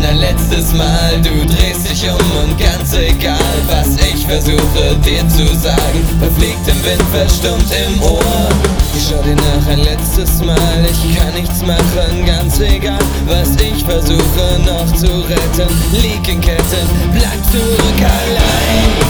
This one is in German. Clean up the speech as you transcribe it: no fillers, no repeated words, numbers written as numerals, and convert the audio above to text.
allerletztes Mal. Du drehst dich um und ganz egal, was ich versuche dir zu sagen, verfliegt im Wind, verstummt im Ohr. Ich schau dir nach ein letztes Mal, ich kann nichts machen, ganz egal, was ich versuche noch zu retten. Lieg in Ketten, bleib zurück allein.